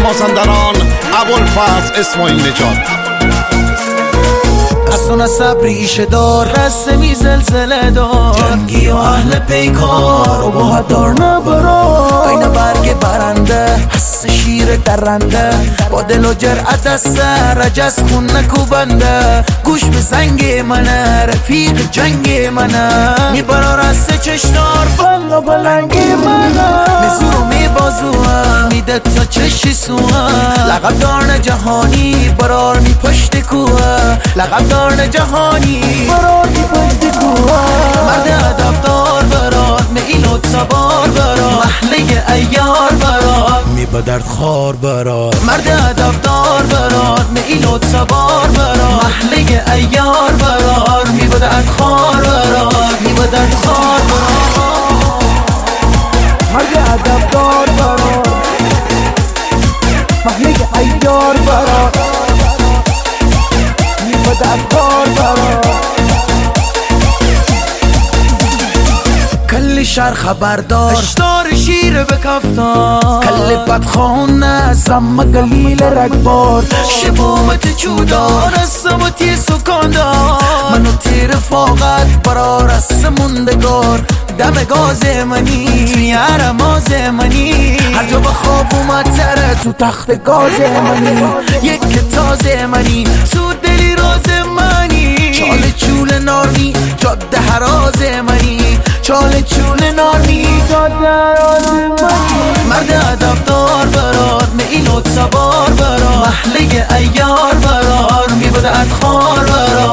مازندران ابوالفضل اسماعیل نژاد. از تو نسب ریشه دار، رسمی زلزله دار، جنگی و اهل پیکار و باید دار نبرار، این برگ برنده حس شیر درنده، با دل و جرعت از سر رجز خون نکوبنده، گوش به زنگ منه رفیق جنگ منه، میبرار از سه چشتار بلا بلنگ منه، میزور و میبازوه میده تا چشی سوه، لقب دارن جهانی برار می پشت کوه، لقب دارن جهانی برار می پشت کوه، مرد ادب دار برار میل و تبار برار، محله ایار برار می به درد خار برار، مرد ادب دار برار میل و تبار برار، محله ایار برار می به درد خار برار، می به درد خار برار، مرد ادب دار برار محله ایار برار می به درد خار برار. کل شهر خبردار، اشتار شیر به کفتار، کل بدخانه زم گلیل رگبار، شبومت چودار سمتی سکاندار، منو تیر فاقت برار است موندگار، دم گاز منی توی عرماز منی، هر جا به خواب اومد سره تو تخت گاز منی، یک تاز منی تو دلی راز منی، چال چول نارمی جاده هراز منی، چال چول نارمی جاده هراز منی، مرد ادب دار برار میل و تبار برار، محله ایار برار می به درد خار برار،